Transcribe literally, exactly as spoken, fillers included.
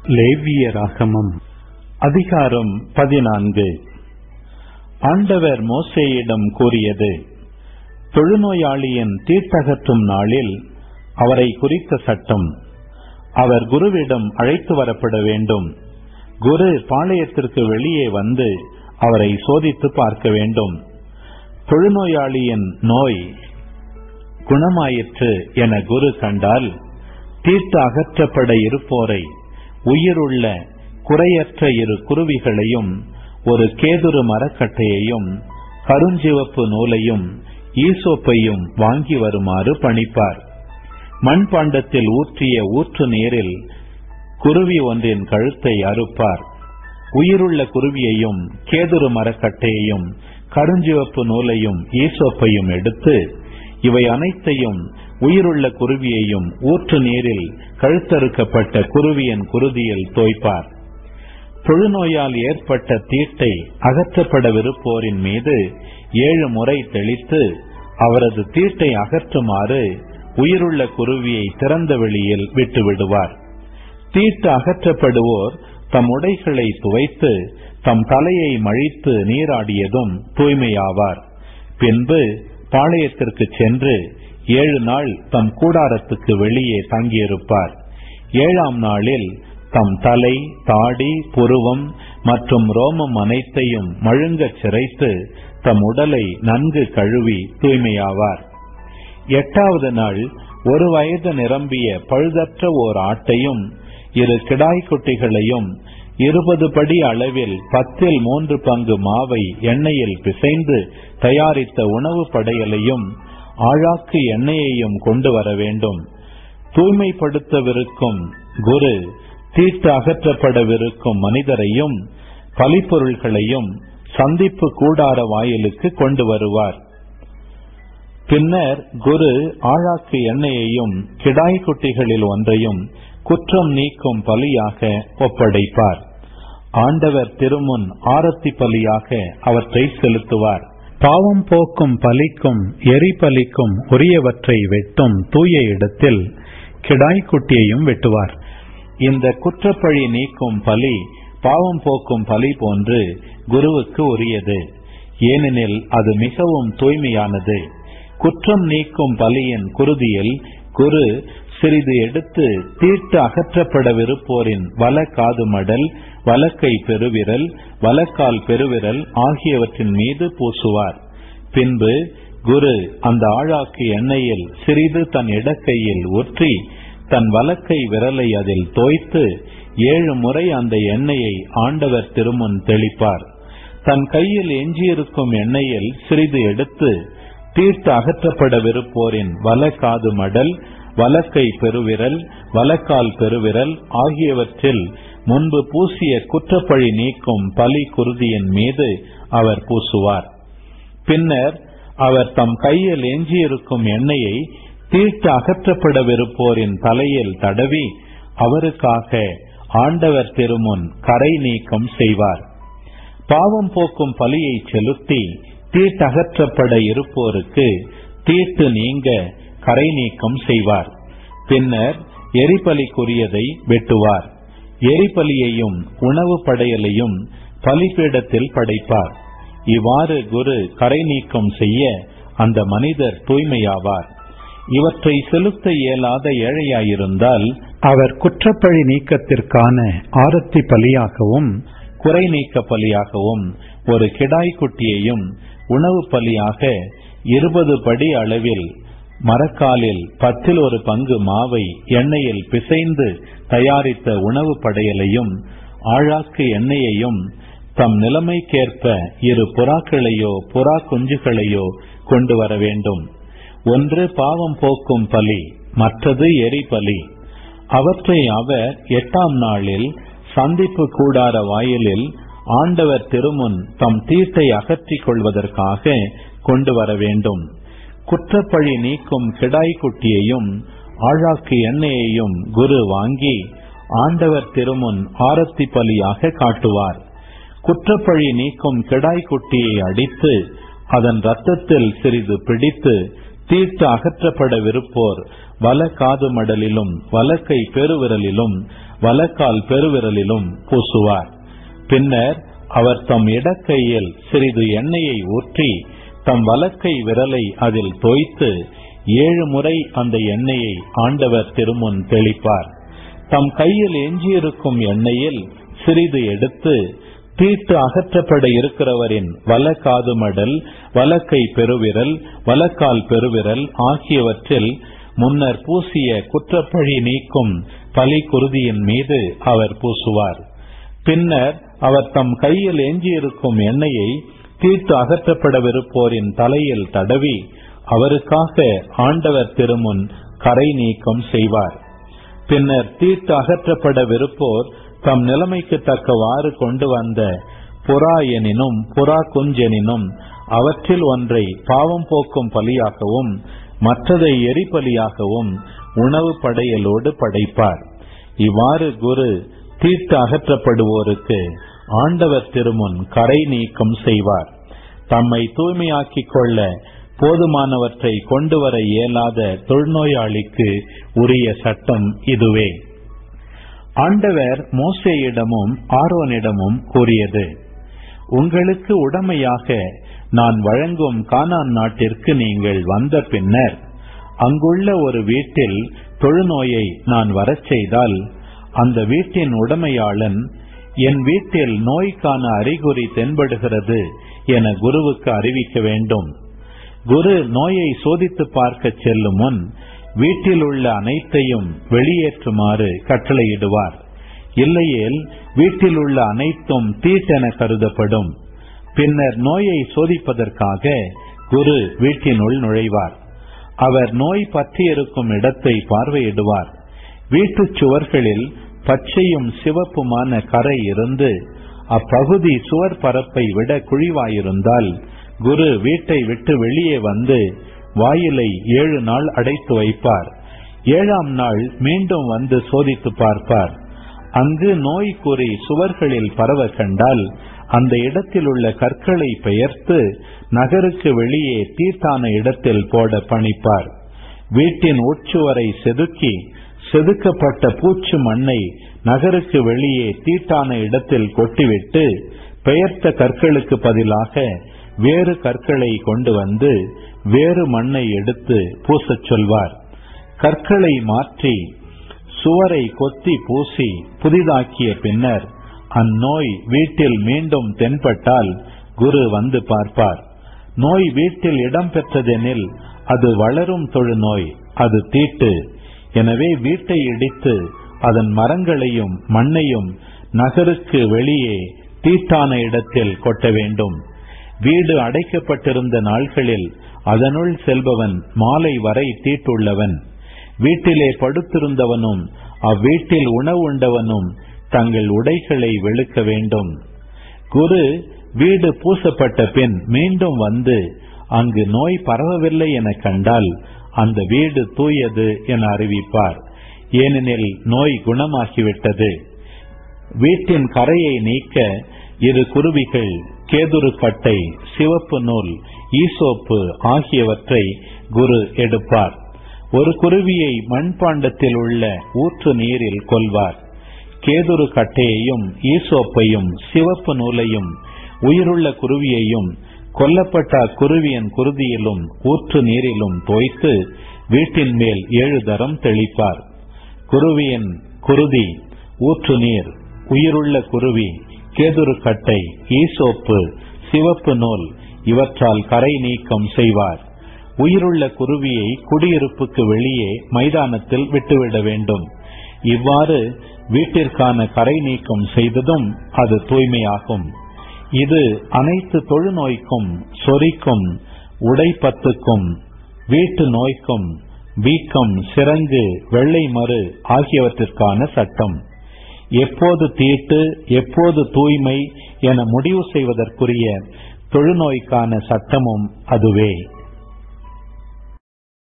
லேவியராகமம் அதிகாரம் பதினான்கு. ஆண்டவர் மோசேயிடம் கூறியது: தொழுநோயாளியின் தீர்த்தகற்றும் நாளில் அவரை குறித்த சட்டம். அவர் குருவிடம் அழைத்து வரப்பட வேண்டும். குரு பாளையத்திற்கு வெளியே வந்து அவரை சோதித்து பார்க்க வேண்டும். தொழுநோயாளியின் நோய் குணமாயிற்று என குரு கண்டால், தீர்த்த அகற்றப்பட இருப்போரை உயிருள்ள குறையற்ற இரு குருவிகளையும் ஒரு கேதுரு மரக்கட்டையையும் கருஞ்சிவப்பு நூலையும் ஈசோப்பையும் வாங்கி வருமாறு பணிப்பார். மண்பாண்டத்தில் ஊற்றிய ஊற்று நீரில் குருவி ஒன்றின் கழுத்தை அறுப்பார். உயிருள்ள குருவியையும் கேதுரு மரக்கட்டையையும் கருஞ்சிவப்பு நூலையும் ஈசோப்பையும் எடுத்து இவை அனைத்தையும் உயிருள்ள குருவியையும் ஊற்று நீரில் கழுத்தறுக்கப்பட்ட குருவியின் குருதியில் தோய்ப்பார். தொழுநோயால் ஏற்பட்ட தீட்டை அகற்றப்படவிருப்போரின் மீது ஏழு முறை தெளித்து அவரது தீட்டை அகற்றுமாறு உயிருள்ள குருவியை திறந்த வெளியில் விட்டுவிடுவார். தீட்டு அகற்றப்படுவோர் தம் உடைகளை துவைத்து தம் தலையை மழித்து நீராடியதும் தூய்மையாவார். பின்பு பாளையத்திற்கு சென்று ஏழு நாள் தம் கூடாரத்துக்கு வெளியே தங்கியிருப்பார். ஏழாம் நாளில் தம் தலை, தாடி, புருவம் மற்றும் ரோமம் அனைத்தையும் மழுங்கச் சிரைத்து தம் உடலை நன்கு கழுவி தூய்மையாவார். எட்டாவது நாள் ஒரு வயது நிரம்பிய பழுதற்ற ஓர் ஆட்டையும் இரு கிடாய்க்குட்டிகளையும் இருபது படி அளவில் பத்தில் மூன்று பங்கு மாவை எண்ணெயில் பிசைந்து தயாரித்த உணவு படையலையும் ஆழாக்கு எண்ணெயையும் கொண்டு வர வேண்டும். தூய்மைப்படுத்தவிருக்கும் குரு தீட்டு அகற்றப்படவிருக்கும் மனிதரையும் பலிப்பொருள்களையும் சந்திப்பு கூடார வாயிலுக்கு கொண்டு வருவார். பின்னர் குரு ஆழாக்கு எண்ணெயையும் கிடாய்க்குட்டிகளில் ஒன்றையும் குற்றம் நீக்கும் பலியாக ஒப்படைப்பார். ஆண்டவர் திருமுன் ஆரத்தி பலியாக அவற்றை செலுத்துவார். பாவம் போக்கும் பலிக்கும் எரிபலிக்கும் உரியவற்றை வெட்டும் தூய இடத்தில் கிடாய்க்குட்டியையும் வெட்டுவார். இந்த குற்றப்பழி நீக்கும் பலி பாவம் போக்கும் பலி போன்று குருவுக்கு உரியது, ஏனெனில் அது மிகவும் தூய்மையானது. குற்றம் நீக்கும் பலியின் குருதியில் குரு சிறிது எடுத்து தீட்டு அகற்றப்படவிருப்போரின் வல காது மடல், வலக்கை பெருவிரல், வலக்கால் பெருவிரல் ஆகியவற்றின் மீது பூசுவார். பின்பு குரு அந்த ஆழாக்கு எண்ணெயில் சிறிது தன் இடக்கையில் ஊற்றி தன் வலக்கை விரலை அதில் தோய்த்து ஏழு முறை அந்த எண்ணெயை ஆண்டவர் திருமுன் தெளிப்பார். தன் கையில் எஞ்சியிருக்கும் எண்ணெயில் சிறிது எடுத்து தீர்த்து அகற்றப்படவிருப்போரின் வல காது மடல், வலக்கை பெருவிரல், வலக்கால் பெருவிரல் ஆகியவற்றில் முன்பு பூசிய குற்றப்பழி நீக்கும் பலி குருதியின் மீது அவர் பூசுவார். பின்னர் அவர் தம் கையில் எஞ்சியிருக்கும் எண்ணெயை தீர்த்து அகற்றப்படவிருப்போரின் தலையில் தடவி அவருக்காக ஆண்டவர் திருமுன் கரை நீக்கம் செய்வார். பாவம் போக்கும் பலியை செலுத்தி தீட்டு அகற்றப்பட இருப்போருக்கு தீட்டு நீங்க கரை நீக்கம் செய்வார். பின்னர் எரிபலிக்குரியதை வெட்டுவார். எரிபலியையும் உணவு படையலையும் பலிபீடத்தில் படைப்பார். இவ்வாறு குரு கரை நீக்கம் செய்ய அந்த மனிதர் தூய்மையாவார். இவற்றை செலுத்த இயலாத ஏழையாயிருந்தால் அவர் குற்றப்பழி நீக்கத்திற்கான ஆரத்தி பலியாகவும் குறை நீக்க பலியாகவும் ஒரு கிடாய்க்குட்டியையும் உணவு பலியாக இருபது படி அளவில் மரக்காலில் பத்தில் ஒரு பங்கு மாவை எண்ணெயில் பிசைந்து தயாரித்த உணவு படையலையும் ஆழாக்கு எண்ணெயையும் தம் நிலைமைக்கேற்ப இரு புறாக்களையோ புறா குஞ்சுகளையோ கொண்டு வர வேண்டும். ஒன்று பாவம் போக்கும் பலி, மற்றது எரிபலி. அவற்றை அவர் எட்டாம் நாளில் சந்திப்பு கூடார வாயிலில் ஆண்டவர் திருமுன் தம் தீட்டை அகற்றிக் கொள்வதற்காக கொண்டு வர வேண்டும். குற்றப்பழி நீக்கும் கிடாய்க்குட்டியையும் ஆழாக்கு எண்ணெயையும் குரு வாங்கி ஆண்டவர் திருமுன் ஆரத்தி பலியாக காட்டுவார். குற்றப்பழி நீக்கும் கிடாய்க்குட்டியை அடித்து அதன் இரத்தத்தில் சிறிது பிடித்து தீட்டு அகற்றப்படவிருப்போர் வல காது மடலிலும் வலக்கை பெருவிரலிலும் வலக்கால் பெருவிரலிலும் பூசுவார். பின்னர் அவர் தம் இடக்கையில் சிறிது எண்ணெயை ஊற்றி தம் வலக்கை விரலை அதில் தோய்த்து ஏழு முறை அந்த எண்ணெயை ஆண்டவர் திருமுன் தெளிப்பார். தம் கையில் எஞ்சியிருக்கும் எண்ணெயில் சிறிது எடுத்து தீட்டு அகற்றப்பட இருக்கிறவரின் வல காது மடல், வலக்கை பெருவிரல், வலக்கால் பெருவிரல் ஆகியவற்றில் முன்னர் பூசிய குற்றப்பழி நீக்கும் பலி குருதியின் மீது அவர் பூசுவார். பின்னர் அவர் தம் கையில் எஞ்சியிருக்கும் எண்ணெயை தீட்டு அகற்றப்படவிருப்போரின் தலையில் தடவி அவருக்காக ஆண்டவர் திருமுன் கரை நீக்கம் செய்வார். பின்னர் தீட்டு அகற்றப்படவிருப்போர் தம் நிலைமைக்கு தக்கவாறு கொண்டு வந்த புறா எனினும் புறா குஞ்செனினும் அவற்றில் ஒன்றை பாவம் போக்கும் பலியாகவும் மற்றதை எரிபலியாகவும் உணவு படையலோடு படைப்பார். இவ்வாறு குரு தீட்டு அகற்றப்படுவோருக்கு ஆண்டவர் திருமுன் கரை நீக்கம் செய்வார். தம்மை தூய்மையாக்கிக் கொள்ள போதுமானவற்றை கொண்டு வர இயலாத தொழுநோயாளிக்கு உரிய சட்டம் இதுவே. ஆண்டவர் மோசேயிடமும் ஆரோனிடமும் கூறியது: உங்களுக்கு உடமையாக நான் வழங்கும் கானான் நாட்டிற்கு நீங்கள் வந்த பின்னர் அங்குள்ள ஒரு வீட்டில் தொழுநோயை நான் வரச் செய்தால் அந்த வீட்டின் உடமையாளன் என் வீட்டில் நோய்க்கான அறிகுறி தென்படுகிறது என குருவுக்கு அறிவிக்க வேண்டும். குரு நோயை சோதித்து பார்க்க செல்லும் முன் வீட்டில் உள்ள அனைத்தையும் வெளியேற்றுமாறு கட்டளையிடுவார். இல்லையேல் வீட்டில் உள்ள அனைத்தும் தீட்டென கருதப்படும். பின்னர் நோயை சோதிப்பதற்காக குரு வீட்டினுள் நுழைவார். அவர் நோய் பற்றியிருக்கும் இடத்தை பார்வையிடுவார். வீட்டு சுவர்களில் பச்சையும் சிவப்புமான கரை இருந்து அப்பகுதி சுவர் பரப்பை விட குழிவாயிருந்தால் குரு வீட்டை விட்டு வெளியே வந்து வாயிலை ஏழு நாள் அடைத்து வைப்பார். ஏழாம் நாள் மீண்டும் வந்து சோதித்து பார்ப்பார். அங்கு நோய் குறி சுவர்களில் பரவ கண்டால் அந்த இடத்தில் உள்ள கற்களை பெயர்த்து நகருக்கு வெளியே தீட்டான இடத்தில் போட பணிப்பார். வீட்டின் உட்சுவரை செதுக்கி செதுக்கப்பட்ட பூச்சு மண்ணை நகருக்கு வெளியே தீட்டான இடத்தில் கொட்டிவிட்டு பெயர்த்த கற்களுக்கு பதிலாக வேறு கற்களை கொண்டு வந்து வேறு மண்ணை எடுத்து பூசச் சொல்வார். கற்களை மாற்றி சுவரை கொத்தி பூசி புதிதாக்கிய பின்னர் அந்நோய் வீட்டில் மீண்டும் தென்பட்டால் குரு வந்து பார்ப்பார். நோய் வீட்டில் இடம் பெற்றதெனில் அது வளரும் தொழுநோய், அது தீட்டு. எனவே வீட்டை இடித்து அதன் மரங்களையும் மண்ணையும் நகருக்கு வெளியே தீட்டான இடத்தில் கொட்ட வேண்டும். வீடு அடைக்கப்பட்டிருந்த நாள்களில் அதனுள் செல்பவன் மாலை வரை தீட்டுள்ளவன். வீட்டிலே படுத்திருந்தவனும் அவ்வீட்டில் உணவு உண்டவனும் தங்கள் உடைகளை வெளுக்க வேண்டும். குரு வீடு பூசப்பட்ட பின் மீண்டும் வந்து அங்கு நோய் பரவவில்லை என கண்டால் அந்த வீடு தூயது என அறிவிப்பார். ஏனெனில் நோய் குணமாகிவிட்டது. வீட்டின் கரையை நீக்க இரு குருவிகள், கேதுரு கட்டை, சிவப்பு நூல், ஈசோப்பு ஆகியவற்றை குரு எடுப்பார். ஒரு குருவியை மண்பாண்டத்தில் உள்ள ஊற்று நீரில் கொல்வார். கேதுரு கட்டையையும் ஈசோப்பையும் சிவப்பு நூலையும் உயிருள்ள குருவியையும் கொல்லப்பட்ட குருவியின் குருதியிலும் ஊற்று நீரிலும் தோய்த்து வீட்டின் மேல் ஏழு தரம் தெளிப்பார். குருவியின் குருதி, ஊற்று நீர், உயிருள்ள குருவி, கேதுரு கட்டை, ஈசோப்பு, சிவப்பு நூல் இவற்றால் கரை நீக்கம் செய்வார். உயிருள்ள குருவியை குடியிருப்புக்கு வெளியே மைதானத்தில் விட்டுவிட வேண்டும். இவ்வாறு வீட்டிற்கான கரை நீக்கம் செய்ததும் அது தூய்மையாகும். இது அனைத்து தொழுநோய்க்கும், சொறிக்கும், உடைப்பத்துக்கும், வீட்டு நோய்க்கும், வீக்கம், சிரங்கு, வெள்ளை மறு ஆகியவற்றிற்கான சட்டம். எப்போது தீட்டு எப்போது தூய்மை என முடிவு செய்வதற்குரிய தொழுநோய்க்கான சட்டமும் அதுவே.